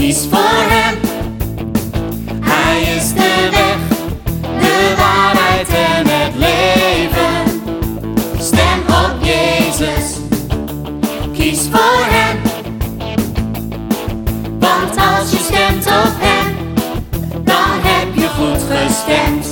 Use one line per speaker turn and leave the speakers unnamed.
Kies voor hem. Hij is de weg, de waarheid en het leven. Stem op Jezus. Kies voor hem. Want als je stemt op hem, dan heb je goed gestemd.